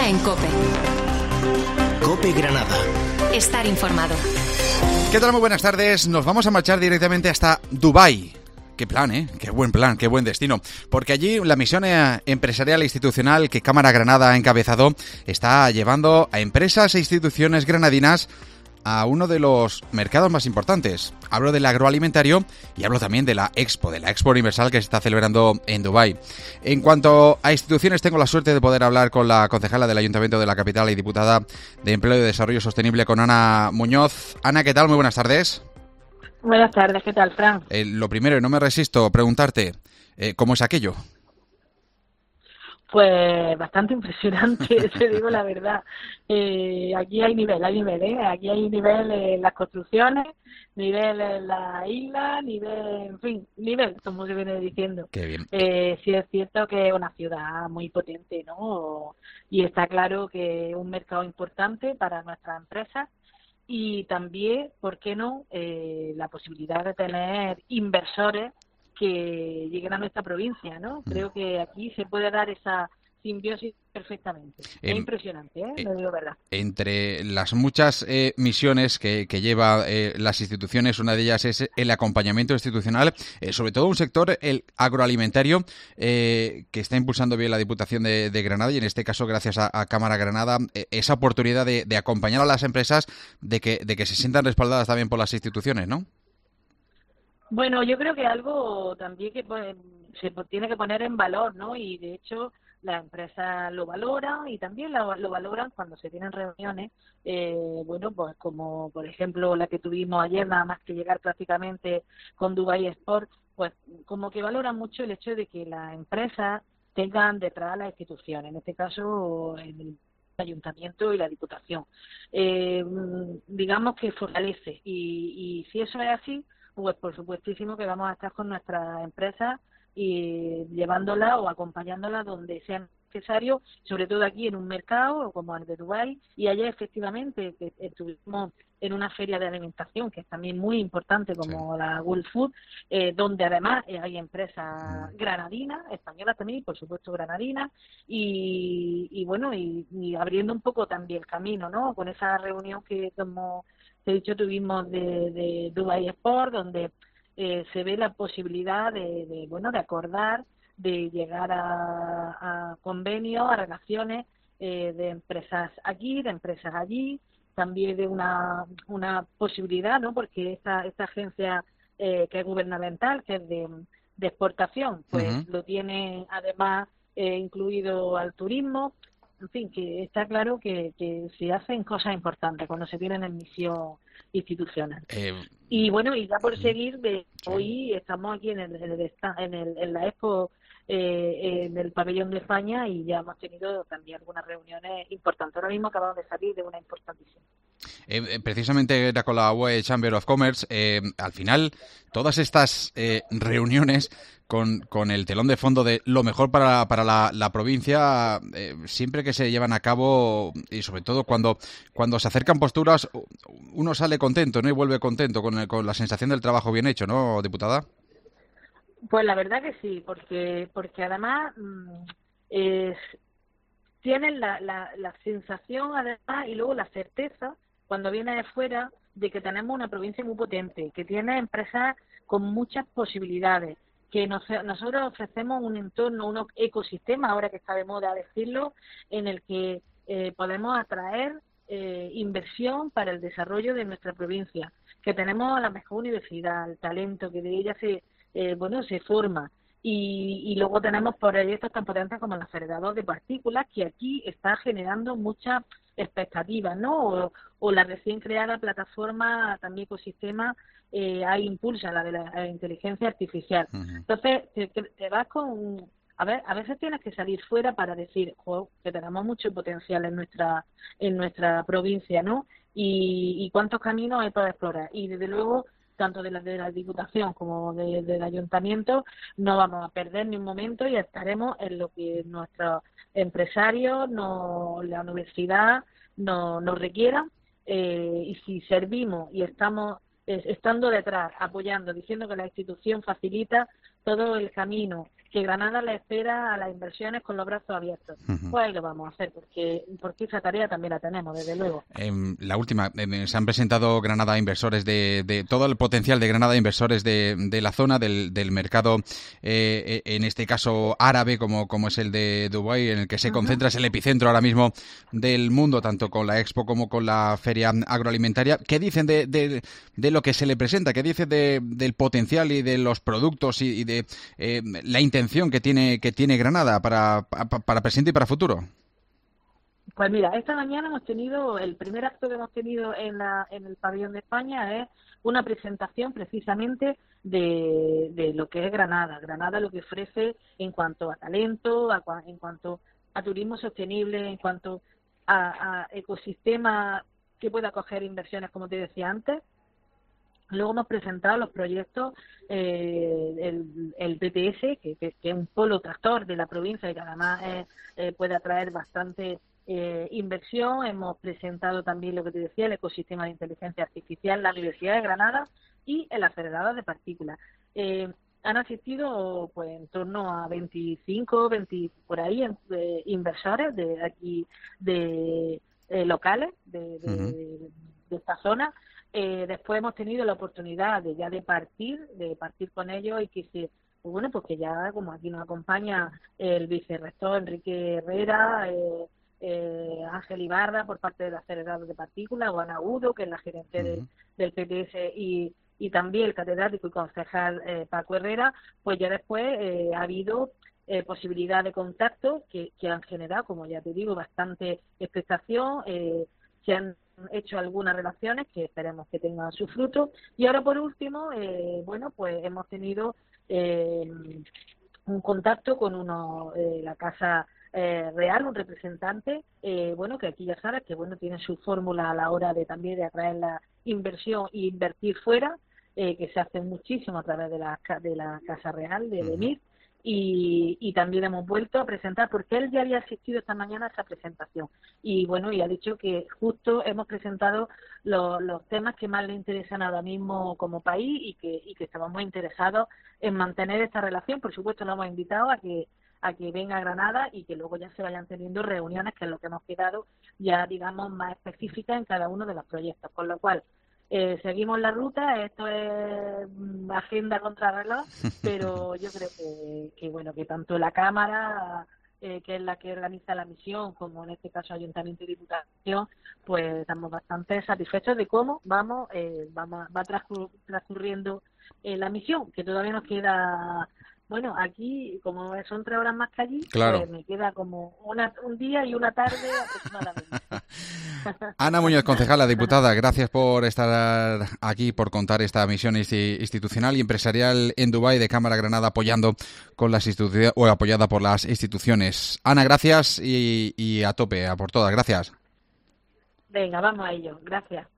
Granada en COPE. COPE Granada. Estar informado. ¿Qué tal? Muy buenas tardes. Nos vamos a marchar directamente hasta Dubái. Qué plan, ¿eh? Qué buen plan, qué buen destino. Porque allí la misión empresarial e institucional que Cámara Granada ha encabezado está llevando a empresas e instituciones granadinas a uno de los mercados más importantes. Hablo del agroalimentario y hablo también de la Expo Universal que se está celebrando en Dubái. En cuanto a instituciones, tengo la suerte de poder hablar con la concejala del Ayuntamiento de la capital y diputada de Empleo y Desarrollo Sostenible, con Ana Muñoz. Ana, ¿qué tal? Muy buenas tardes. Buenas tardes, ¿qué tal, Fran? Lo primero, y no me resisto a preguntarte, ¿cómo es aquello? Pues bastante impresionante, te digo la verdad. Aquí hay nivel, ¿eh? Aquí hay nivel en las construcciones, nivel en la isla, nivel, en fin, nivel, como se viene diciendo. Qué bien. Sí es cierto que es una ciudad muy potente, ¿no? Y está claro que es un mercado importante para nuestras empresas. Y también, ¿por qué no?, la posibilidad de tener inversores que lleguen a nuestra provincia, ¿no? Creo que aquí se puede dar esa simbiosis perfectamente. Es impresionante, ¿eh? Lo digo verdad. Entre las muchas misiones que lleva las instituciones, una de ellas es el acompañamiento institucional, sobre todo un sector, el agroalimentario, que está impulsando bien la Diputación de Granada y en este caso gracias a Cámara Granada, esa oportunidad de acompañar a las empresas, de que se sientan respaldadas también por las instituciones, ¿no? Bueno, yo creo que algo también que se tiene que poner en valor, ¿no? Y de hecho las empresas lo valoran y también lo valoran cuando se tienen reuniones, bueno, pues como por ejemplo la que tuvimos ayer, nada más que llegar prácticamente con Dubai Sport, pues como que valoran mucho el hecho de que las empresas tengan detrás a las instituciones, en este caso el Ayuntamiento y la Diputación. Digamos que fortalece y si eso es así, pues por supuestísimo que vamos a estar con nuestras empresas y llevándolas o acompañándolas donde sea necesario, sobre todo aquí en un mercado como el de Dubái, y allá efectivamente que estuvimos en una feria de alimentación que es también muy importante como sí, la World Food, donde además hay empresas granadinas, españolas también, y por supuesto granadinas, y bueno, y abriendo un poco también el camino, ¿no? Con esa reunión que como te he dicho tuvimos de Dubai Sport, donde se ve la posibilidad de acordar, de llegar a convenios, a relaciones de empresas aquí, de empresas allí, también de una posibilidad, ¿no? Porque esta agencia que es gubernamental, que es de exportación, pues lo tiene además incluido al turismo. En fin, que está claro que se hacen cosas importantes cuando se tienen en misión institucional. Y bueno, y ya por seguir, hoy estamos aquí en la Expo, en el pabellón de España, y ya hemos tenido también algunas reuniones importantes. Ahora mismo acabamos de salir de una importantísima. Precisamente era con la UE Chamber of Commerce. Al final, todas estas reuniones con el telón de fondo de lo mejor para la provincia, siempre que se llevan a cabo, y sobre todo cuando se acercan posturas, uno sale contento, ¿no? Y vuelve contento con la sensación del trabajo bien hecho, ¿no, diputada? Pues la verdad que sí, porque además tienen la sensación además y luego la certeza cuando viene de fuera de que tenemos una provincia muy potente, que tiene empresas con muchas posibilidades, que nosotros ofrecemos un entorno, un ecosistema, ahora que está de moda decirlo, en el que podemos atraer inversión para el desarrollo de nuestra provincia, que tenemos la mejor universidad, el talento, que de ella se forma. Y luego tenemos proyectos tan potentes como el acelerador de partículas, que aquí está generando muchas expectativas, ¿no? O la recién creada plataforma, también ecosistema, impulsa la de la inteligencia artificial. Entonces, te vas con... A veces tienes que salir fuera para decir, que tenemos mucho potencial en nuestra provincia, ¿no? Y cuántos caminos hay para explorar. Y desde luego, tanto de la Diputación como del Ayuntamiento, no vamos a perder ni un momento y estaremos en lo que nuestros empresarios, la universidad nos requieran, y si servimos y estamos estando detrás, apoyando, diciendo que la institución facilita todo el camino que Granada le espera a las inversiones con los brazos abiertos. Pues ahí lo vamos a hacer, porque esa tarea también la tenemos, desde luego. La última, se han presentado Granada inversores de todo el potencial de Granada, inversores de la zona, del mercado, en este caso árabe, como es el de Dubái, en el que se concentra, es el epicentro ahora mismo del mundo, tanto con la Expo como con la Feria Agroalimentaria. ¿Qué dicen de lo que se le presenta? ¿Qué dicen del potencial y de los productos y de la intención que tiene Granada para presente y para futuro? Pues mira, esta mañana el primer acto que hemos tenido en el pabellón de España es una presentación precisamente de lo que es Granada. Granada lo que ofrece en cuanto a talento, en cuanto a turismo sostenible, en cuanto a ecosistema que pueda acoger inversiones, como te decía antes. Luego hemos presentado los proyectos, el PTS, que es un polo tractor de la provincia y que además puede atraer bastante inversión. Hemos presentado también lo que te decía, el ecosistema de inteligencia artificial, la Universidad de Granada y el acelerador de partículas. Han asistido pues en torno a 25, 20 por ahí inversores de aquí, locales de esta zona. Después hemos tenido la oportunidad de partir con ellos y que porque ya como aquí nos acompaña el vicerrector Enrique Herrera, Ángel Ibarra por parte del acelerador de partículas, Juan Agudo, que es la gerente del PTS, y también el catedrático y concejal Paco Herrera, pues ya después ha habido posibilidad de contacto que han generado, como ya te digo, bastante expectación. Se han hecho algunas relaciones que esperemos que tengan su fruto. Y ahora, por último, pues hemos tenido un contacto con la Casa Real, un representante, que aquí ya sabes que tiene su fórmula a la hora de también de atraer la inversión e invertir fuera, que se hace muchísimo a través de la Casa Real de Emir. Y también hemos vuelto a presentar, porque él ya había asistido esta mañana a esa presentación. Y ha dicho que justo hemos presentado los temas que más le interesan ahora mismo como país y que estamos muy interesados en mantener esta relación. Por supuesto, lo hemos invitado a que venga a Granada y que luego ya se vayan teniendo reuniones, que es lo que hemos quedado ya, digamos, más específicas en cada uno de los proyectos. Con lo cual, seguimos la ruta. Esto es agenda contrarreloj, pero yo creo que tanto la Cámara, que es la que organiza la misión, como en este caso Ayuntamiento y Diputación, pues estamos bastante satisfechos de cómo va transcurriendo la misión, que todavía nos queda. Aquí, como son 3 horas más que allí, claro, pues me queda como un día y una tarde aproximadamente. Ana Muñoz, concejala, diputada, gracias por estar aquí, por contar esta misión institucional y empresarial en Dubái de Cámara Granada, apoyada por las instituciones. Ana, gracias y a tope, a por todas. Gracias. Venga, vamos a ello. Gracias.